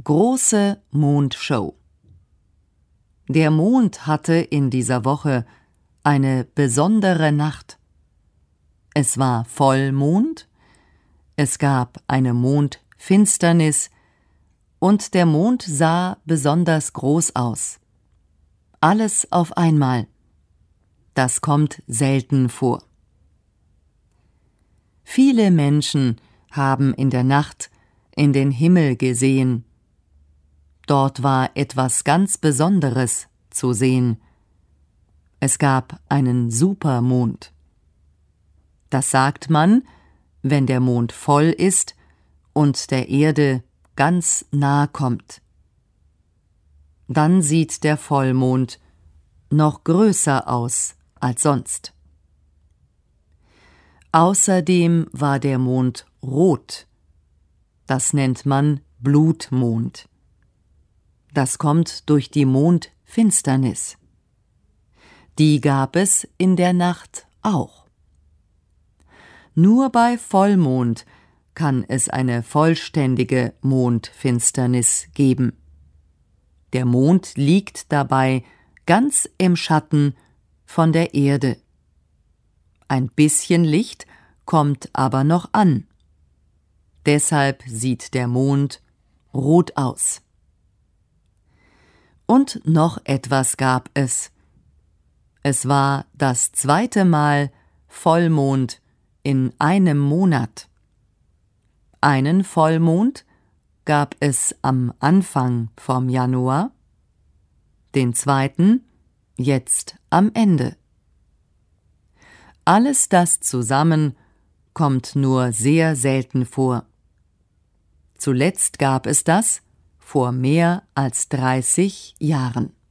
Große Mondshow. Der Mond hatte in dieser Woche eine besondere Nacht. Es war Vollmond, es gab eine Mondfinsternis und der Mond sah besonders groß aus. Alles auf einmal. Das kommt selten vor. Viele Menschen haben in der Nacht in den Himmel gesehen. Dort war etwas ganz Besonderes zu sehen. Es gab einen Supermond. Das sagt man, wenn der Mond voll ist und der Erde ganz nah kommt. Dann sieht der Vollmond noch größer aus als sonst. Außerdem war der Mond rot. Das nennt man Blutmond. Das kommt durch die Mondfinsternis. Die gab es in der Nacht auch. Nur bei Vollmond kann es eine vollständige Mondfinsternis geben. Der Mond liegt dabei ganz im Schatten von der Erde. Ein bisschen Licht kommt aber noch an. Deshalb sieht der Mond rot aus. Und noch etwas gab es. Es war das zweite Mal Vollmond in einem Monat. Einen Vollmond gab es am Anfang vom Januar, den zweiten jetzt am Ende. Alles das zusammen kommt nur sehr selten vor. Zuletzt gab es das vor mehr als 30 Jahren.